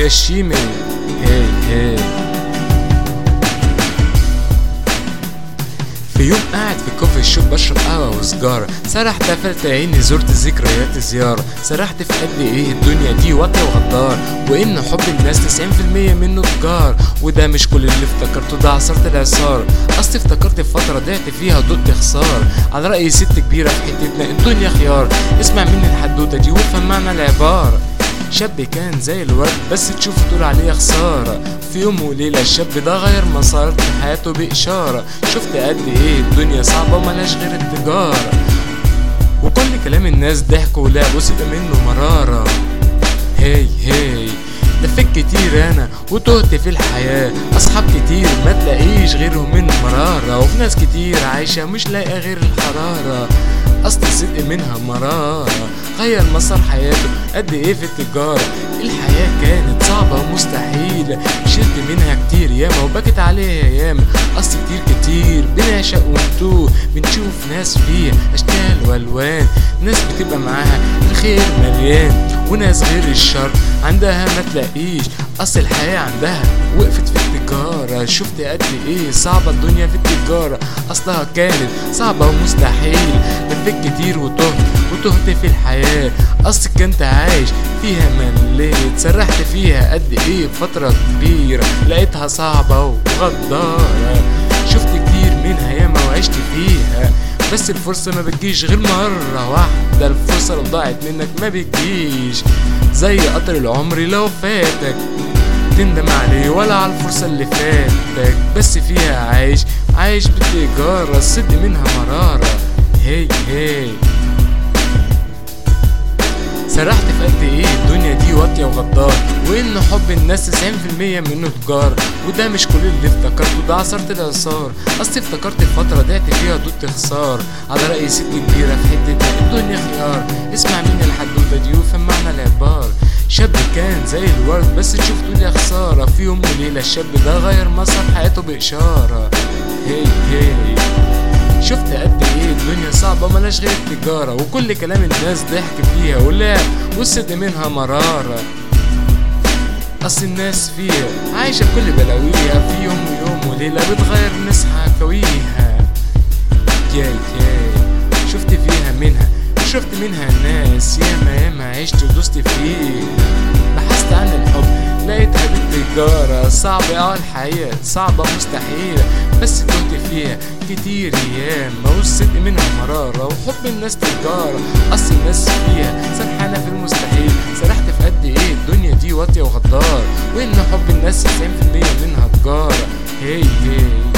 يا شيمي. هي هي في يوم قاعد في كوفي شوب بشرب قهوة وسجارة، سرحت قفلت عيني زرت ذكريات زيارة، سرحت في قد ايه الدنيا دي واطية وغدار، وان حب الناس 90% منه تجار، وده مش كل اللي افتكرته ده عصرت العصار، اصل افتكرت في فترة ضعت فيها ودقت خسار، على رأي ست كبيرة في حتتنا الدنيا خيار، اسمع مني الحدوتة دي وافهم معنى العبارة. شاب كان زي الورد بس تشوفه تقول عليه خسارة، في يوم وليلة الشاب ده غير مسار حياته بإشارة، شفت قد ايه الدنيا صعبة وملاش غير التجارة، وكل كلام الناس ضحكوا ولعبوا سيبة منه مرارة. هي هي لفيت كتير انا وتهت في الحياة، اصحاب كتير ما تلاقيش غيرهم من مرارة، وفي ناس كتير عايشة مش لاقية غير الحرارة، اصل الصدق منها مرارة، غير مسار حياته قد ايه في التجارة، الحياة كانت صعبة ومستحيلة، شلت منها كتير ياما وبكت عليها ياما، اصل كتير بنعشق ونتوه، بنشوف ناس فيها اشكال والوان، ناس بتبقى معاها الخير مليان، وناس غير الشر عندها ما تلاقيش، اصل الحياة عندها وقفت في التجارة، شفت قد ايه صعبة الدنيا في التجارة، اصلها كانت صعبة ومستحيل، لفيت كتير وتهت في الحياة، اصل كنت عايش فيها مليت، سرحت فيها قد ايه فترة كبيرة، لقيتها صعبة وغدارة، شفت كتير منها ياما وعشت فيها، بس الفرصة ما بتجيش غير مرة واحدة، الفرصة لو ضاعت منك ما بتجيش، زي قطر العمر لو فاتك تندم عليه ولا على الفرصة اللي فاتك، بس فيها عايش بالتجارة، الصدق منها مرارة. هي هي سرحت في قد ايه الدنيا دي واطية وغدار، وان حب الناس 90% منه تجار، وده مش كل اللي افتكرته ده عصرت العصار، اصل افتكرت الفترة ضعت فيها ودقت خسار، على رأي ست كبيرة في حتتنا الدنيا خيار، اسمع مني الحدوتة دي وافهم معنى العبارة. شاب كان زي الورد بس تشوف تقول يا خسارة، في يوم وليلة الشاب ده غير مسار حياته بإشارة. هي هي شفت قد ايه الدنيا صعبة ملاش غير التجارة، وكل كلام الناس ضحك فيها ولعب والصدق منها مرارة، اصل الناس فيها عايشة بكل بلاويها، في يوم وليلة بتغير ناس حكاويها. جاي شفت فيها شفت منها ناس ياما عشت ودوست فيه، بحثت عن الحب لقيتها بالتجارة، صعبة الحياة صعبة مستحيلة، بس تهت فيها كتير ياما والصدق منها مرارة، وحب الناس تجارة، اصل الناس فيها سرحانة في المستحيل، سرحت في قد ايه الدنيا دي واطية وغدار، وان حب الناس 90% منها تجارة. هي